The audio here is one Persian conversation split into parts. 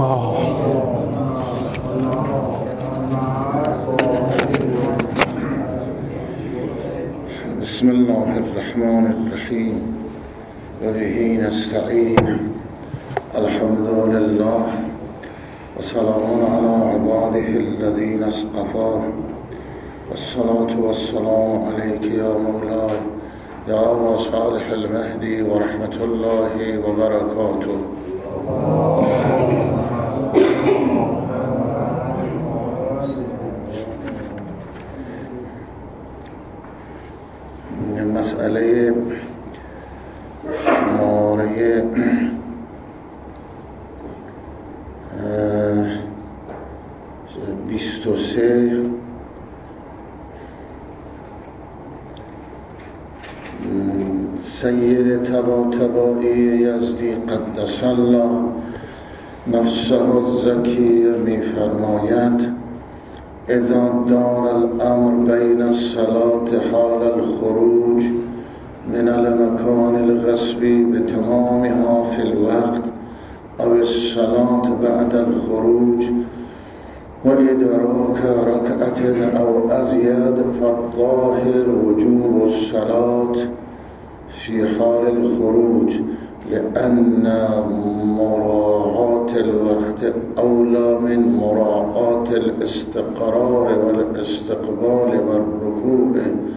الله. بسم الله الرحمن الرحیم و به نستعین. الحمد لله و سلام علی عباده الذین اصطفى والصلاة والسلام علیک یا مولاي یا ابا صالح المهدی و رحمت الله و برکاته. مسئله شماره 23 سید طباطبایی یزدی قدس الله نفسه الزکی می فرماید اذا دار الامر بین الصلاة حال الخروج من المكان الغصبی بتمامها في الوقت او الصلاة بعد الخروج و ادراک رکعت او ازید فالظاهر وجوب الصلاة في حال الخروج لأن مراعاة الوقت أولى من مراعاة الاستقرار والاستقبال والركوع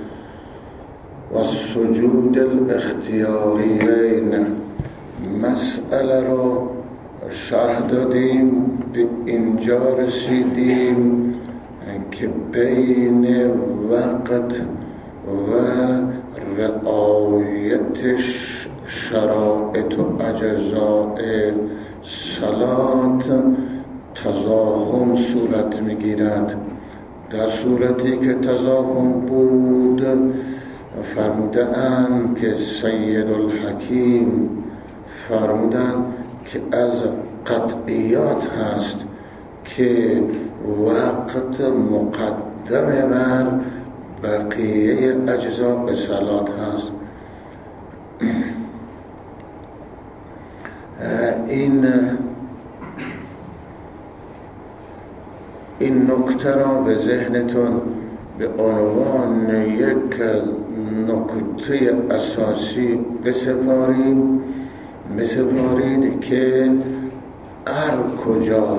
والسجود الاختیاریین. مسئله را شرح دادیم، به اینجا رسیدیم که بین وقت و رعایت شرایط و اجزاء صلات تزاحم صورت میگیرد. در صورتی که تزاحم بود فرمودند که سید الحکیم فرمودند که از قطعیات هست که وقت مقدم بر بقیه اجزاء صلات هست. این نکته را به ذهنتون به عنوان یک نکته اساسی بسپارید که هر کجا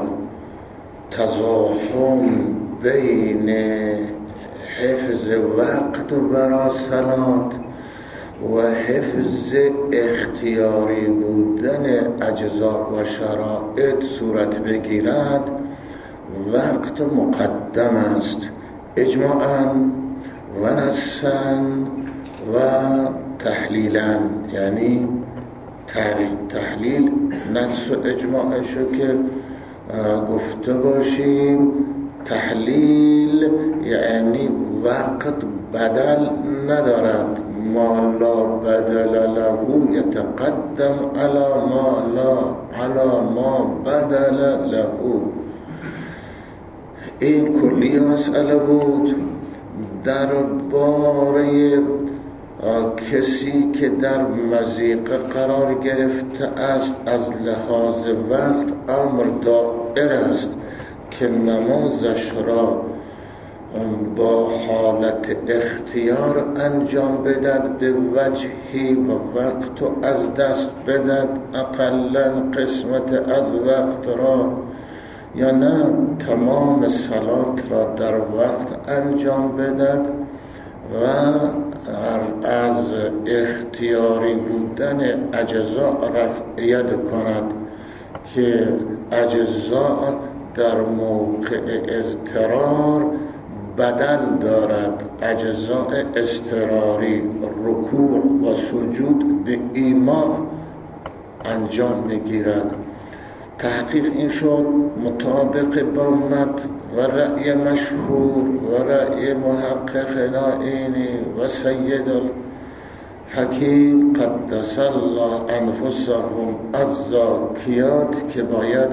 تزاحم بین حفظ وقت برای صلات و حفظ اختیاری بودن اجزا و شرایط صورت بگیرد وقت مقدم است، اجماعاً و نصاً و تحلیلاً. یعنی تحلیل نص و اجماعشو که گفته باشیم، تحلیل یعنی وقت بدل ندارد، ما لا بدل له یتقدم علی ما بدل له. این کلی مسئله بود. درباره کسی که در مضیقه قرار گرفته است از لحاظ وقت امر دائر است که نمازش را با حالت اختیار انجام بدهد به وجهی و وقت و از دست بدهد اقلا قسمت از وقت را، یا نه تمام صلات را در وقت انجام بدهد و از اختیاری بودن اجزا رعایت کند که اجزا در موقع اضطرار بدل دارد. اجزاء اضطراری رکوع و سجود به ایما انجام میگیرد. تحقیق این شد مطابق با متن و رأی مشهور و رأی محقق نائینی و سید الحکیم قدس الله انفسهم الزاکیات که باید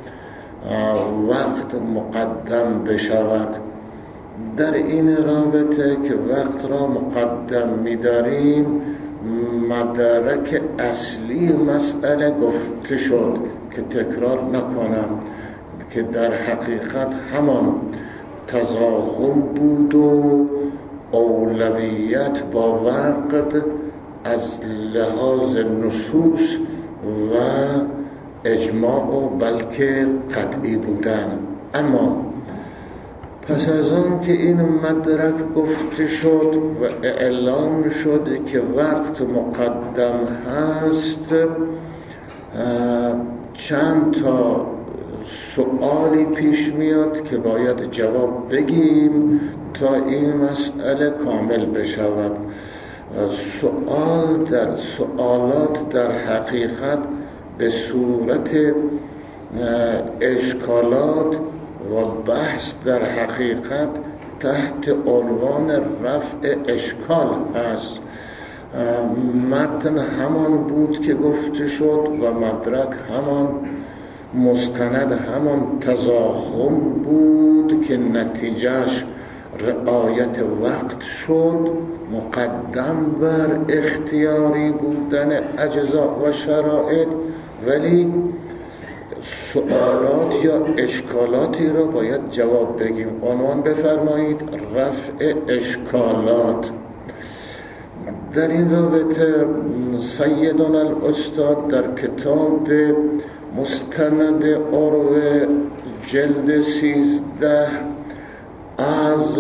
وقت مقدم بشود. در این رابطه که وقت را مقدم می‌داریم، مدرک اصلی مسئله گفته شد که تکرار نکنم که در حقیقت همان تزاحم بود و اولویت با وقت از لحاظ نصوص و اجماع و بلکه قطعی بودن. اما پس از آن که این مدرک گفته شد و اعلام شد که وقت مقدم هست، چند تا سؤالی پیش میاد که باید جواب بگیم تا این مسئله کامل بشود. سوالات در حقیقت به صورت اشکالات و بحث در حقیقت تحت عنوان رفع اشکال هست. متن همان بود که گفته شد و مدرک همان، مستند همان تزاحم بود که نتیجهش رعایت وقت شد، مقدم بر اختیاری بودن اجزا و شرایط. ولی سوالات یا اشکالاتی را باید جواب بگیم. عنوان بفرمایید رفع اشکالات. در این رابطه سیدنا الاستاد در کتاب مستند عروه جلد 13 از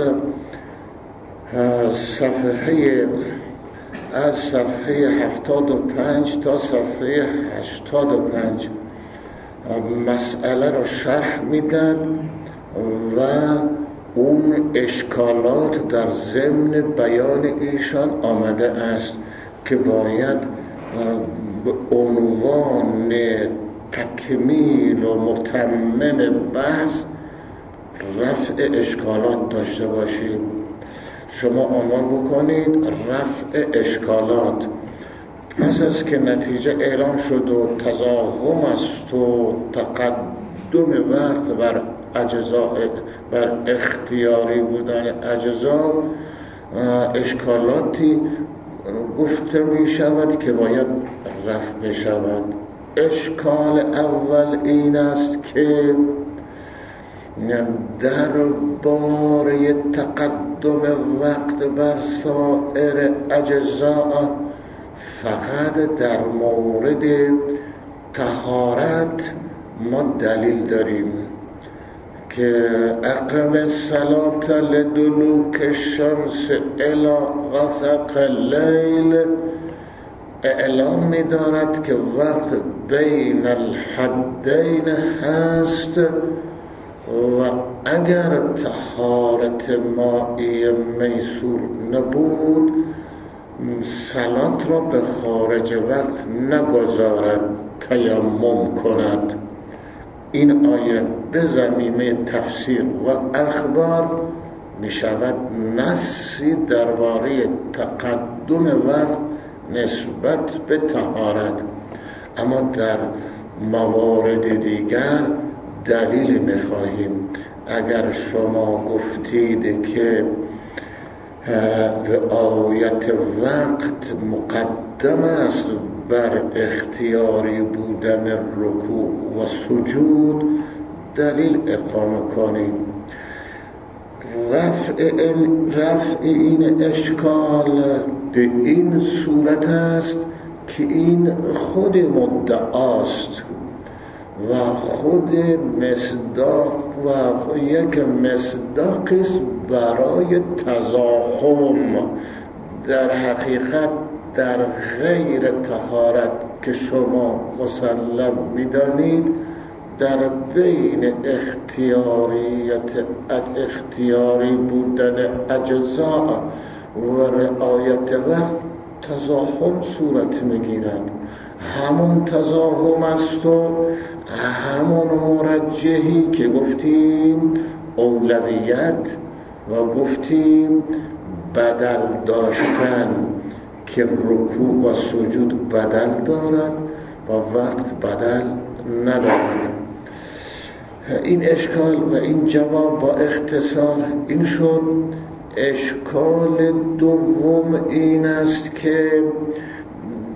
صفحه 75 تا صفحه 85 مسئله را شرح میدن و اون اشکالات در ضمن بیان ایشان آمده است که باید به عنوان تکمیل و متمم بحث رفع اشکالات داشته باشیم. شما عنوان بکنید رفع اشکالات. پس از که نتیجه اعلام شد و تزاحم است و تقدم وقت بر اجزا، بر اختیاری بودن اجزا، اشکالاتی گفته می شود که باید رفع بشود. اشکال اول این است که درباره تقدم وقت بر سایر اجزا فقط در مورد طهارت ما دلیل داریم که اقم الصلاة لدلوک الشمس الی غسق اللیل اعلام می دارد که وقت بین الحدین هست و اگر طهارت مائی میسور نبود صلات را به خارج وقت نگذارد، تیمم کند. این آیه به ضمیمه تفسیر و اخبار می شود نصی درباره تقدم وقت نسبت به طهارت، اما در موارد دیگر دلیل می خواهیم. اگر شما گفتید که رعایت وقت مقدم است بر اختیاری بودن رکوع و سجود، دلیل اقامه کنیم. رفع این اشکال به این صورت است که این خود مدعاست و خود مصداق و یک مصداقی است برای تزاحم. در حقیقت در غیر طهارت که شما مسلم می‌دانید، در بین اختیاری بودن اجزا و رعایت وقت تزاحم صورت می‌گیرد. همون تزاحم است و همون مرجحی که گفتیم اولویت و گفتیم بدل داشتن که رکوع و سجود بدل دارد و وقت بدل ندارد. این اشکال و این جواب با اختصار این شد. اشکال دوم این است که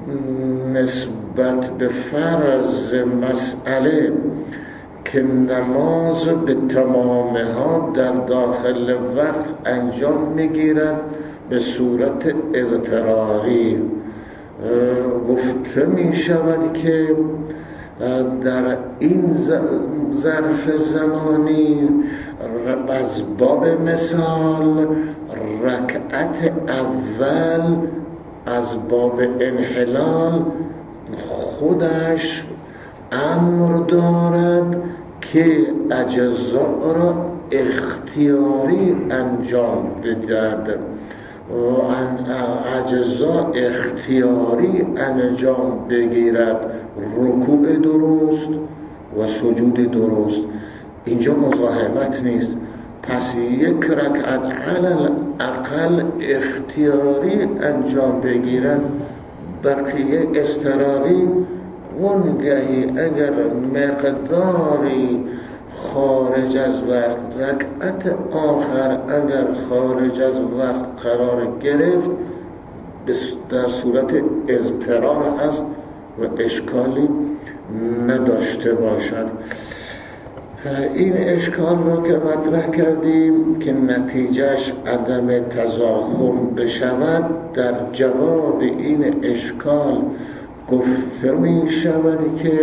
نسبت به فرض مسئله که نماز به تمامها در داخل وقت انجام میگیرد به صورت اضطراری. گفته می شود که در این ظرف زمانی از باب مثال رکعت اول از باب انحلال خودش امر دارد که اجزا را اختیاری انجام بدهد و اجزا اختیاری انجام بگیرد، رکوع درست و سجود درست. اینجا مزاحمت نیست. پس یک رکعت علل اقل اختیاری انجام بگیرد، بقیه اضطراری. وانگهی اگر مقداری خارج از وقت، رکعت آخر اگر خارج از وقت قرار گرفت در صورت اضطرار هست و اشکالی نداشته باشد. این اشکال رو که مطرح کردیم که نتیجهش عدم تزاحم بشود، در جواب این اشکال گفته می شود که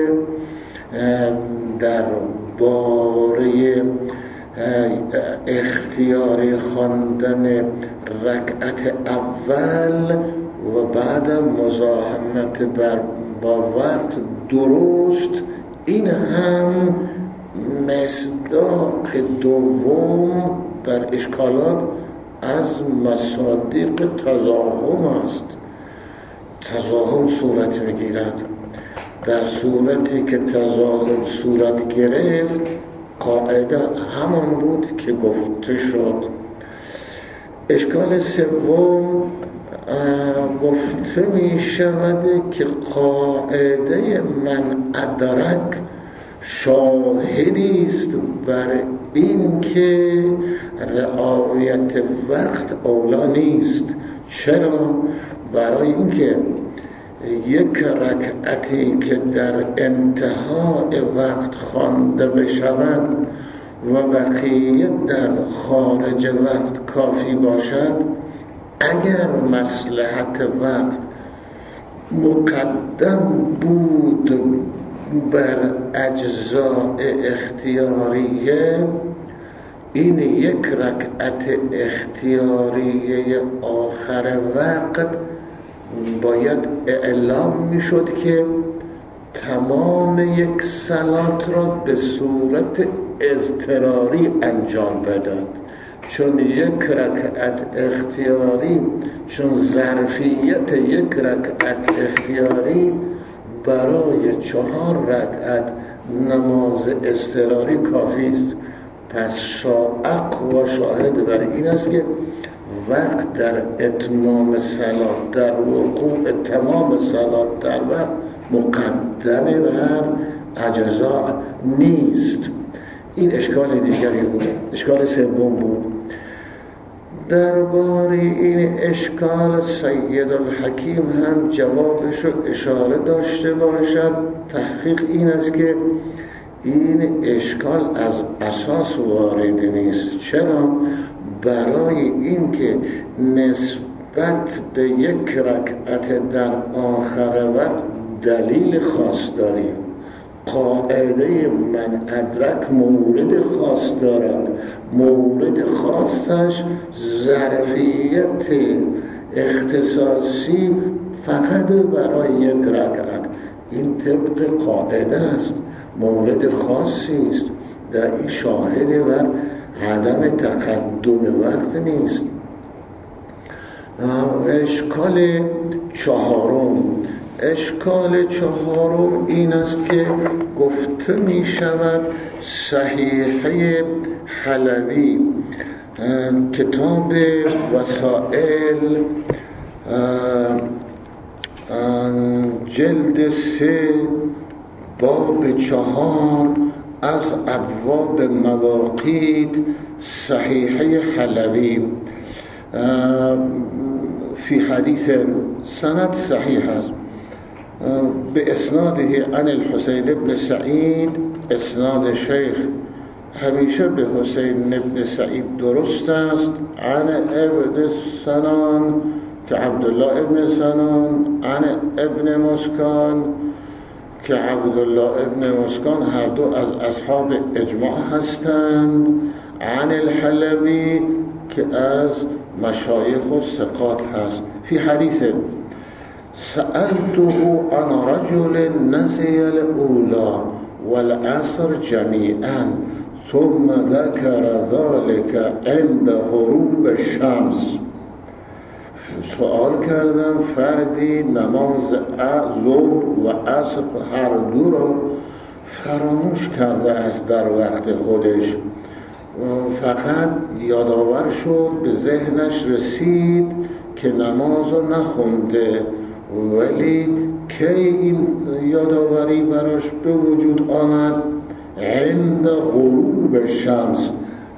در باره اختیاری خواندن رکعت اول و بعد مزاحمت با وقت درست، این هم مصداق دوم در اشکالات از مصادیق تزاحم است. تزاحم صورت میگیرد. در صورتی که تزاحم صورت گرفت، قاعده همان بود که گفته شد. اشکال سوم گفته می شود که قاعده من ادرک شاهدی است بر این که رعایت وقت اولا نیست. چرا؟ برای اینکه یک رکعتی که در انتهای وقت خوانده بشود و بقیه در خارج وقت کافی باشد، اگر مصلحت وقت مقدم بود بر اجزاء اختیاریه، این یک رکعت اختیاریه آخر وقت باید اعلام میشد که تمام یک صلات را به صورت اضطراری انجام بداد، چون یک رکعت اختیاری، چون ظرفیت یک رکعت اختیاری برای 4 رکعت نماز اضطراری کافی است. پس اقوا شاهد بر این است که وقت در اتمام صلات، در وقوع تمام صلات در وقت مقدم بر اجزا نیست. این اشکال دیگری بود، اشکال سوم بود. درباره این اشکال سید الحکیم هم جوابش رو اشاره داشته باشد. تحقیق این است که این اشکال از اساس وارد نیست. چرا؟ برای اینکه نسبت به یک رکعت در آخر وقت دلیل خاص داریم. قاعده من ادرک مورد خاص دارد. مورد خاصش ظرفیت اختصاصی فقط برای یک رکعت. این طبق قاعده است، مورد خاصی است. در این شاهد بر عدم تقدم وقت نیست. اشکال چهارم این است که گفته می شود صحیحه حلبی کتاب وسائل جلد 3 باب 4 از ابواب مواقیت، صحیحه حلبی فی حدیث سند صحیح است به اسناده عن الحسین بن سعید. اسناد شیخ همیشه به حسین بن سعید درست است. عن ابن سنان که عبدالله ابن سنان، عن ابن مسکان که عبدالله ابن مسکان، هر دو از اصحاب اجماع هستند. عن الحلبی که از مشایخ و ثقات هست. فی حدیث سألته عن رجل نسي الأولى والعصر جميعا ثم ذكر ذلك عند غروب الشمس. سوال کردم فردی نماز ظهر و عصر هر دو را فراموش کرده است در وقت خودش، فقط یادآور شد، به ذهنش رسید که نماز رو نخونده، ولی کی این یادآوری براش به وجود آمد؟ عند غروب شمس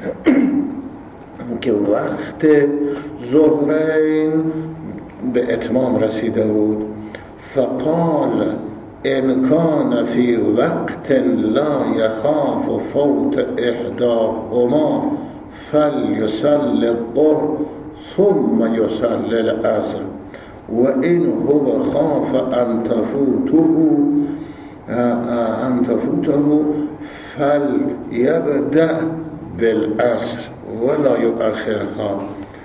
که وقت ظهرین به اتمام رسیده بود. فقال ان کان فی وقت لا یخاف فوت احداهما فلیصلی الظهر ثم یصلی العصر و این هو خاف ان تفوته فلیبدأ بالعصر ولا یؤخرها.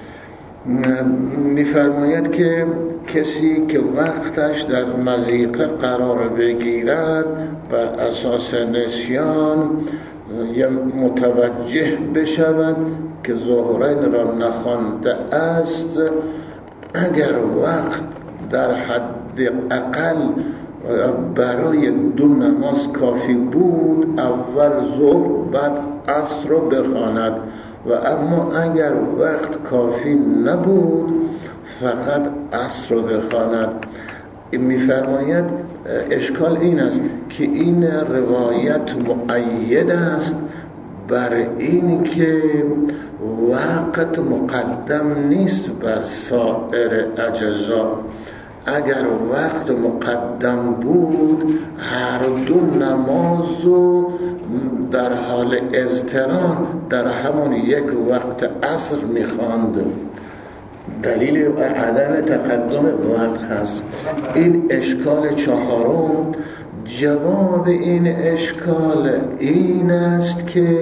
می‌فرماید که کسی که وقتش در مضیقه قرار بگیرد بر اساس نسیان یا متوجه بشود که ظهرین را نخوانده است، اگر وقت در حد اقل برای دو نماز کافی بود، اول ظهر بعد عصر را بخواند، و اما اگر وقت کافی نبود فقط عصر را بخواند. می‌فرماید اشکال این است که این روایت مؤید است بر این که وقت مقدم نیست بر سایر اجزا. اگر وقت مقدم بود هر دو نمازو در حال اضطرار در همون یک وقت عصر می‌خواند. دلیل بر عدم تقدم وقت هست. این اشکال چهارم. جواب این اشکال این است که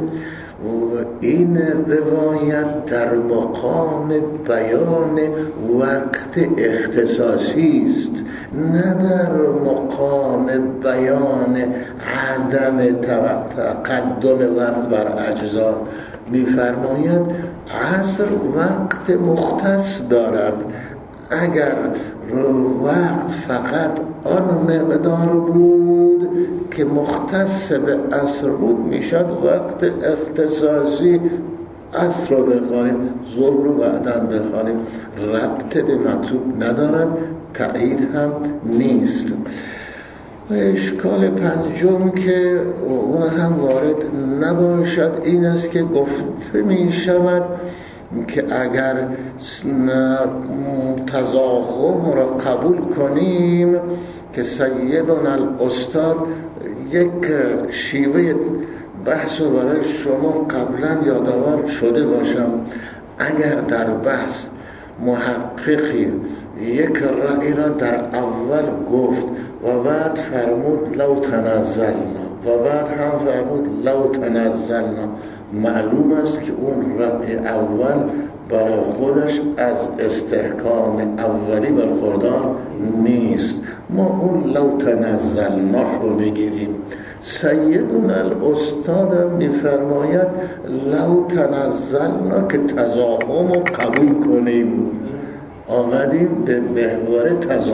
این روایت در مقام بیان وقت اختصاصی است، نه در مقام بیان عدم تقدم وقت بر اجزا. می‌فرماید عصر وقت مختص دارد. اگر وقت فقط آن مقدار بود که مختص به عصر بود، میشد وقت اختصاصی عصر رو بخوانیم، ظهر رو بعداً بخوانیم. ربط به مطلوب ندارد، تأیید هم نیست. و اشکال پنجم که اون هم وارد نباشد این است که گفته می شود که اگر تزاحم را قبول کنیم که سیدنا الاستاد یک شیوه بحث رو برای شما قبلا یادآور شده باشم، اگر در بحث محققی یک رأی را در اول گفت و بعد فرمود لو تنزلنا و بعد هم فرمود لو تنزلنا، معلوم است که اون رأی اول برای خودش از استحکام اولی برخوردار نیست. ما اون لو تنزلنا رو میگیریم. سیدنا الاستاد میفرماید لو تنزلنا که تزاحم رو قبول کنیم. آمدیم به محور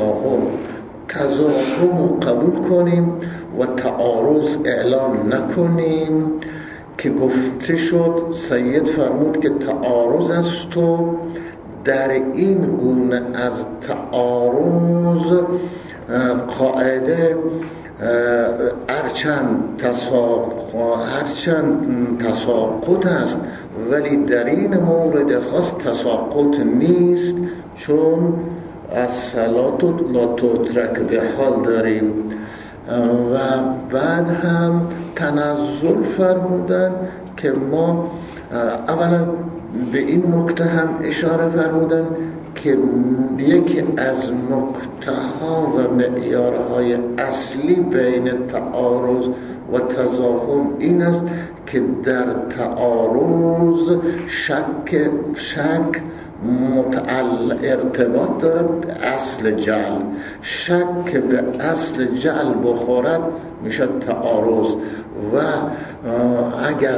تزاحم رو قبول کنیم و تعارض اعلام نکنیم که گفته شد. سید فرمود که تعارض است و در این گونه از تعارض قاعده هرچند تساقط است ولی در این مورد خاص تساقط نیست، چون از صلات و لا تترک به حال داریم و بعد هم تنزل فرمودن که ما اولا به این نکته هم اشاره فرمودن که یکی از نکته ها و معیارهای اصلی بین تعارض و تزاحم این است که در تعارض شک ارتباط دارد به اصل جعل. شک که به اصل جعل بخورد میشه تعارض و اگر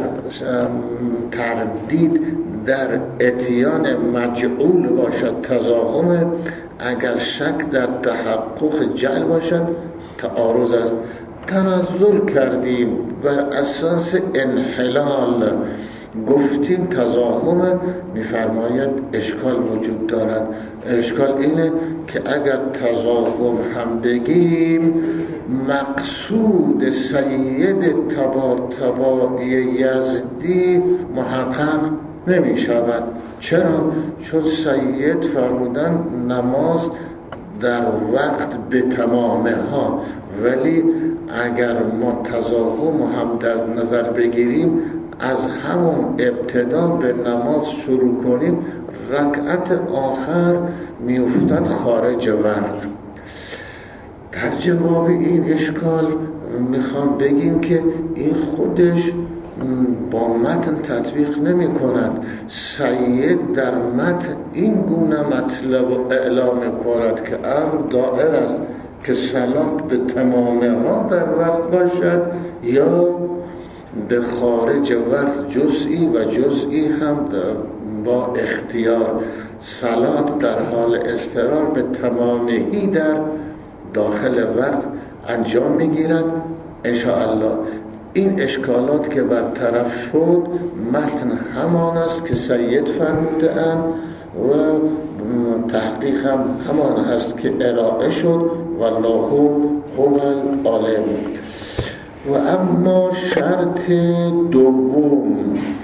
تردید در اتیان مجعول باشد تزاحم، اگر شک در تحقق جعل باشد تعارض است. تنزل کردیم بر اساس انحلال، گفتیم تزاحم، میفرماید اشکال وجود دارد. اشکال اینه که اگر تزاحم هم بگیم مقصود سید طباطبایی یزدی محقق نمی شود. چرا؟ چون سید فرمودن نماز در وقت به تمامه ها، ولی اگر ما تزاحم هم در نظر بگیریم از همون ابتدا به نماز شروع کنیم رکعت آخر میافتد خارج وقت. در جواب این اشکال میخوام بگیم که این خودش با متن تطبیق نمی کند. سید در متن این گونه مطلب اعلام کند که امر دائر است که صلات به تمامه ها در وقت باشد یا به خارج وقت جزئی و جزئی هم با اختیار. صلات در حال اضطرار به تمامهی در داخل وقت انجام میگیرد. انشاءالله این اشکالات که برطرف شد، متن همان است که سید فرموده اند و تحقیق هم همان هست که ارائه شد. والله هو العالم. و اما شرط دوم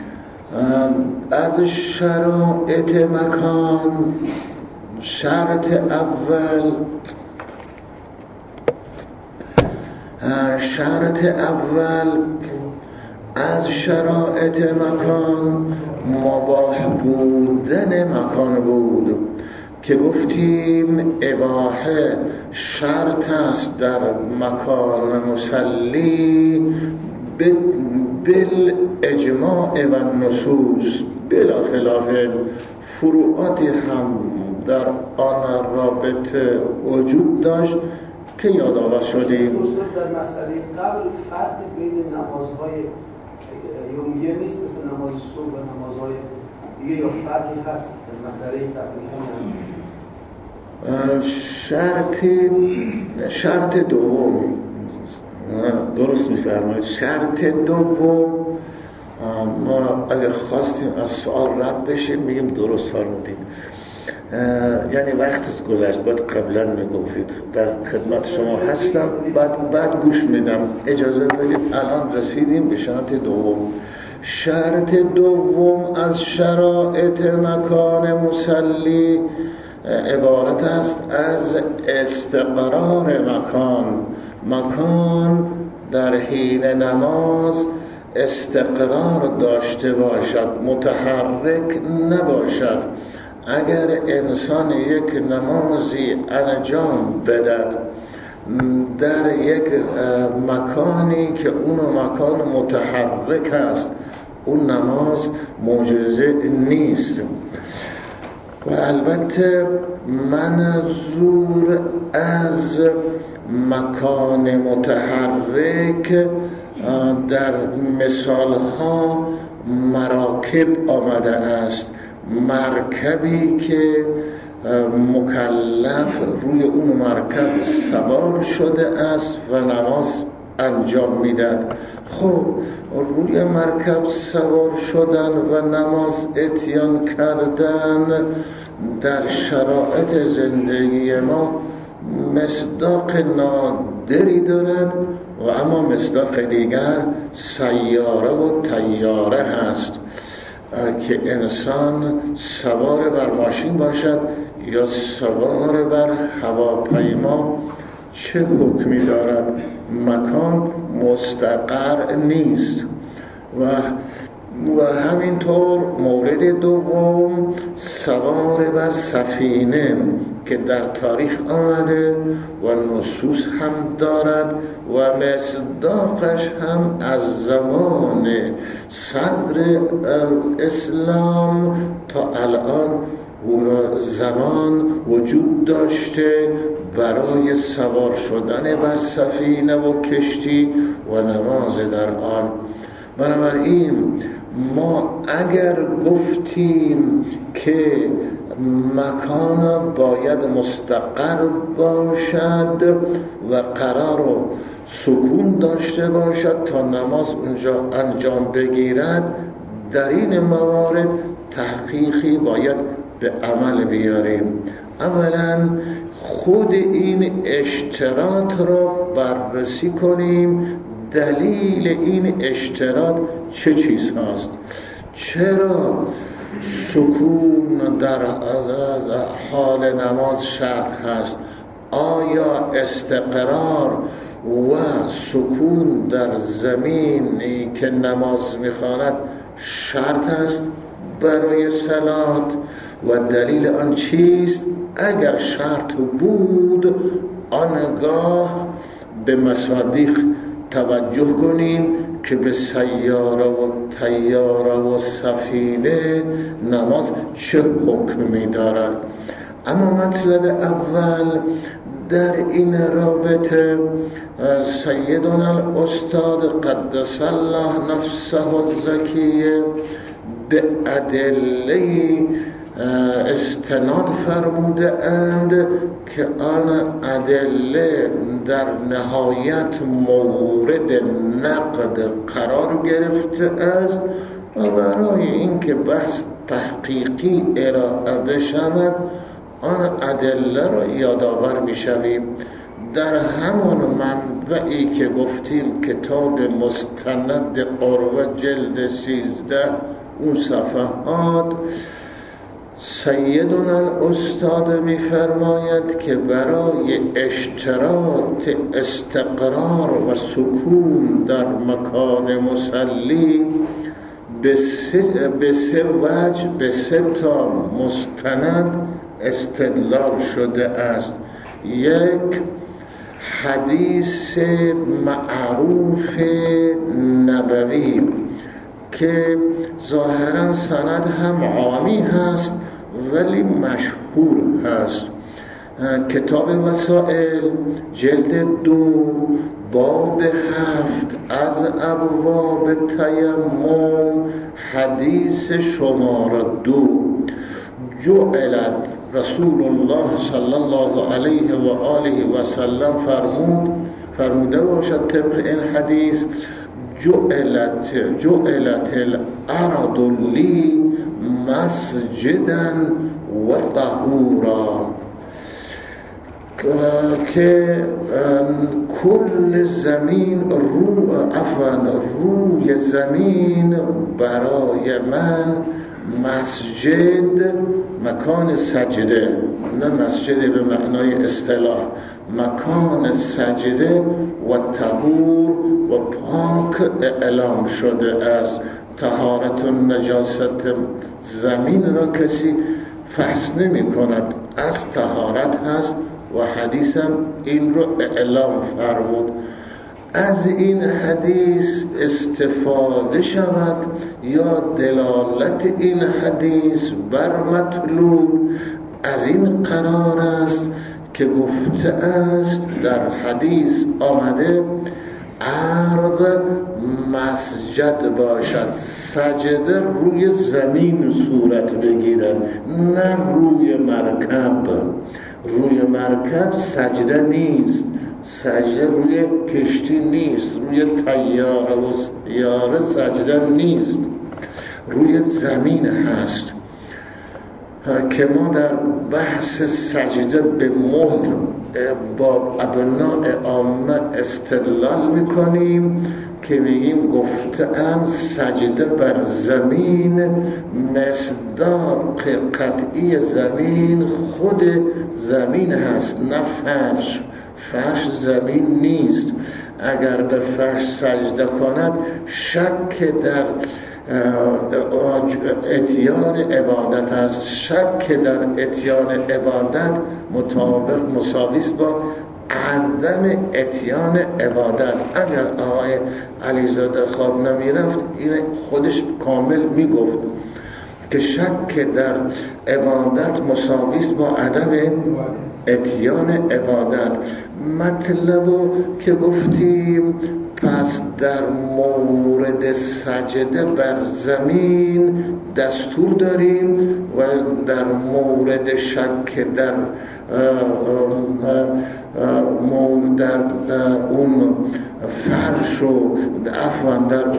از شرایط مکان، شرط اول از شرایط مکان مباح بودن مکان بود که گفتیم اباحه شرط است در مکان مصلی بالاجماع و النصوص، بلا خلاف فروعاتی هم در آن رابطه وجود داشت که یادآور شدیم. در مسئله قبل فرق بین نمازهای یومیه نیست مثل نماز صبح و نمازهای دیگه، یا فرقی هست در مسئله قبلی هم؟ شرط دوم درست میفرمایید. شرط دوم ما اگه خواستیم از سوال رد بشیم میگیم درست فرمودید، یعنی وقت گذشت، باید قبلا میگفتید. در خدمت شما هستم، بعد گوش میدم. اجازه بدید الان رسیدیم به شرط دوم. شرط دوم از شرایط مکان مصلی عبارت است از استقرار مکان در حین نماز استقرار داشته باشد، متحرک نباشد. اگر انسان یک نمازی انجام بدهد در یک مکانی که اون مکان متحرک است، اون نماز معجزه نیست. و البته منظور از مکان متحرک در مثالها مراکب آمده است. مرکبی که مکلف روی اون مرکب سوار شده است و نماز انجام میدهد. خب روی مرکب سوار شدن و نماز اتیان کردن در شرایط زندگی ما مصداق نادری دارد و اما مصداق دیگر سیاره و طیاره هست که انسان سوار بر ماشین باشد یا سوار بر هواپیما چه حکمی دارد؟ مکان مستقر نیست. و همینطور مورد دوم، سوار بر سفینه که در تاریخ آمده و نصوص هم دارد و مصداقش هم از زمان صدر اسلام تا الان زمان وجود داشته برای سوار شدن بر سفینه و کشتی و نماز در آن. بنابراین ما اگر گفتیم که مکان باید مستقر باشد و قرار و سکون داشته باشد تا نماز اونجا انجام بگیرد، در این موارد تحقیقی باید به عمل بیاریم. اولا خود این اشتراط را بررسی کنیم، دلیل این اشتراط چه چیز هست؟ چرا سکون در از حال نماز شرط هست؟ آیا استقرار و سکون در زمینی که نماز میخواند شرط است برای صلات و دلیل آن چیست؟ اگر شرط بود آنگاه به مصادیق توجه کنیم که به سیاره و طیاره و سفینه نماز چه حکمی دارد. اما مطلب اول در این رابطه سیدنا الاستاد قدس الله نفسه الزکیه به ادله استناد فرموده اند که آن ادله در نهایت مورد نقد قرار گرفته است و برای اینکه بحث تحقیقی ارائه بشود آن ادله را یادآور میشویم. در همان منبعی که گفتیم کتاب مستند قروه جلد 13 اون صفحات، سیدنا الاستاد می‌فرماید که برای اشتراط استقرار و سکون در مکان مصلی به سه وجه، به سه تا مستند استدلال شده است. یک، حدیث معروف نبوی که ظاهرا سند هم عامی هست ولی مشهور هست. کتاب وسائل جلد 2 باب 7 از ابواب تیمم حدیث شماره 2، جعلت رسول الله صلی الله علیه و آله و سلم فرموده باشد طبق این حدیث: جعلت الارض لی مسجدا و طهورا، که کل زمین روی زمین برای من مسجد، مکان سجده، نه مسجد به معنای اصطلاح، مکان سجده و طهور و پاک اعلام شده است. طهارت و نجاست زمین را کسی فحص نمی کند، از طهارت هست و حدیثم این رو اعلام فرمود. از این حدیث استفاده شود یا دلالت این حدیث بر مطلوب از این قرار است که گفته است، در حدیث آمده ارض مسجد باشد، سجده روی زمین صورت بگیرد نه روی مرکب. روی مرکب سجده نیست، سجده روی کشتی نیست، روی طیاره و سیاره سجده نیست، روی زمین هست. که ما در بحث سجده به مهر با ابناء عامه استدلال میکنیم که میگیم گفتن سجده بر زمین مصداق قطعی زمین خود زمین هست، نه فرش. فرش زمین نیست. اگر به فرش سجده کند شک در اتیان عبادت است. شک در اتیان عبادت مطابق مساوی است با عدم اتیان عبادت. اگر آقای علیزاده خواب نمیرفت این خودش کامل میگفت که شک در عبادت مساوی است با عدم اتیان عبادت. مطلبو که گفتیم پس در مورد سجده بر زمین دستور داریم و در مورد شک در اون فرش و عفوا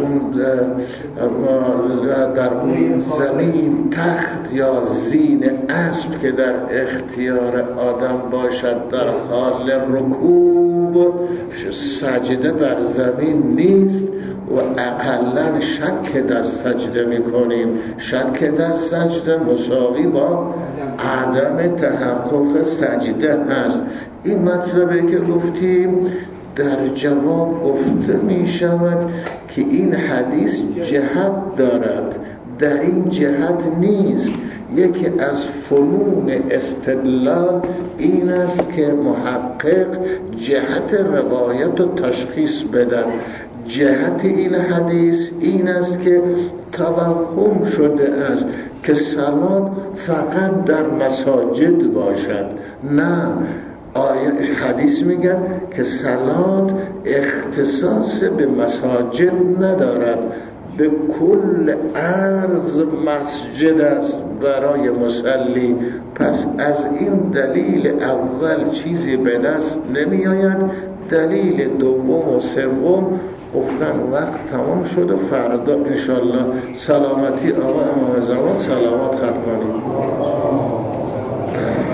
در اون زمین تخت یا زین اسب که در اختیار آدم باشد در حال رکوب سجده بر زمین نیست و اقلا شک در سجده میکنیم. شک در سجده مساوی با عدم تحقق سجده هست. این مطلبه که گفتیم در جواب گفته می شود که این حدیث جهت دارد. در این جهت نیست. یکی از فنون استدلال این است که محقق جهت روایت و تشخیص بدن. جهت این حدیث این است که توهم شده است که صلات فقط در مساجد باشد. نه، حدیث میگن که صلات اختصاص به مساجد ندارد، به کل عرض مسجد است برای مصلی. پس از این دلیل اول چیزی به دست نمی آید. دلیل دوم و سوم گفتن وقت تمام شد و فردا انشالله سلامتی آقا امام زمان صلوات ختم کنیم.